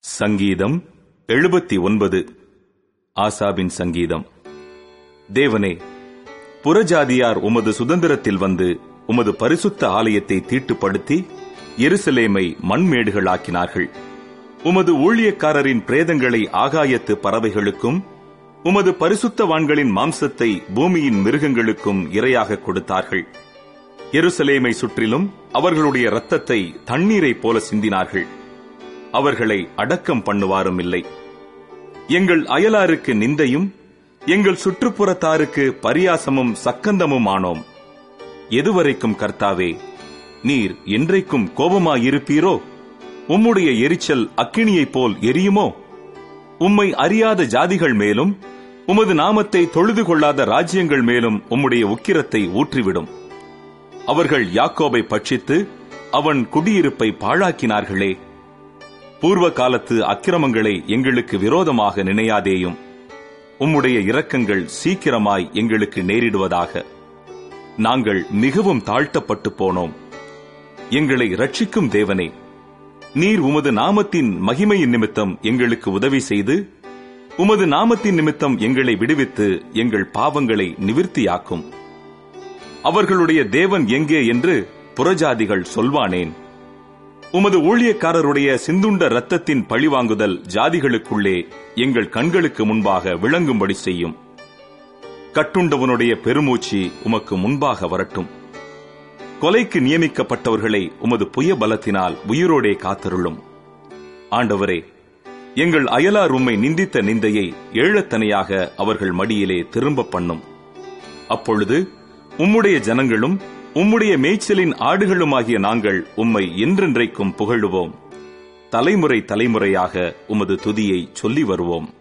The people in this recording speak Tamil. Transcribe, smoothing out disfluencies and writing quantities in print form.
சங்கீதம் 79. ஆசாபின் சங்கீதம். தேவனே, புறஜாதியார் உமது சுதந்திரத்தில் வந்து உமது பரிசுத்த ஆலயத்தை தீட்டுப்படுத்தி எருசலேமை மண்மேடுகளாக்கினார்கள். உமது ஊழியக்காரரின் பிரேதங்களை ஆகாயத்து பறவைகளுக்கும் உமது பரிசுத்தவான்களின் மாம்சத்தை பூமியின் மிருகங்களுக்கும் இரையாக கொடுத்தார்கள். எருசலேமை சுற்றிலும் அவர்களுடைய இரத்தத்தை தண்ணீரைப் போல சிந்தினார்கள். அவர்களை அடக்கம் பண்ணுவாரும் இல்லை. எங்கள் அயலாருக்கு நிந்தையும் எங்கள் சுற்றுப்புறத்தாருக்கு பரியாசமும் சக்கந்தமும் ஆனோம். எதுவரைக்கும் கர்த்தாவே, நீர் என்றைக்கும் கோபமாயிருப்பீரோ? உம்முடைய எரிச்சல் அக்கினியைப் போல் எரியுமோ? உம்மை அறியாத ஜாதிகள் மேலும் உமது நாமத்தை தொழுது கொள்ளாத ராஜ்யங்கள் மேலும் உம்முடைய உக்கிரத்தை ஊற்றிவிடும். அவர்கள் யாக்கோபை பட்சித்து அவன் குடியிருப்பை பாழாக்கினார்களே. பூர்வ காலத்து அக்கிரமங்களை எங்களுக்கு விரோதமாக நினையாதேயும். உம்முடைய இரக்கங்கள் சீக்கிரமாய் எங்களுக்கு நேரிடுவதாக. நாங்கள் மிகவும் தாழ்த்தப்பட்டு போனோம். எங்களை இரட்சிக்கும் தேவனே, நீர் உமது நாமத்தின் மகிமையின் நிமித்தம் எங்களுக்கு உதவி செய்து உமது நாமத்தின் நிமித்தம் எங்களை விடுவித்து எங்கள் பாவங்களை நிவிர்த்தியாக்கும். அவர்களுடைய தேவன் எங்கே என்று புறஜாதிகள் சொல்வானேன்? உமது ஊழியக்காரருடைய சிந்துண்ட இரத்தத்தின் பழிவாங்குதல் ஜாதிகளுக்குள்ளே எங்கள் கண்களுக்கு முன்பாக விளங்கும்படி செய்யும். கட்டுண்டவனுடைய பெருமூச்சு உமக்கு முன்பாக வரட்டும். கொலைக்கு நியமிக்கப்பட்டவர்களை உமது புய பலத்தினால் உயிரோடே காத்தருளும். ஆண்டவரே, எங்கள் அயலார் உம்மை நிந்தித்த நிந்தையை ஏழத்தனையாக அவர்கள் மடியிலே திரும்ப பண்ணும். அப்பொழுது உம்முடைய ஜனங்களும் உம்முடைய மேய்ச்சலின் ஆடுகளுமாகிய நாங்கள் உம்மை என்றென்றைக்கும் புகழுவோம். தலைமுறை தலைமுறையாக உமது துதியை சொல்லி வருவோம்.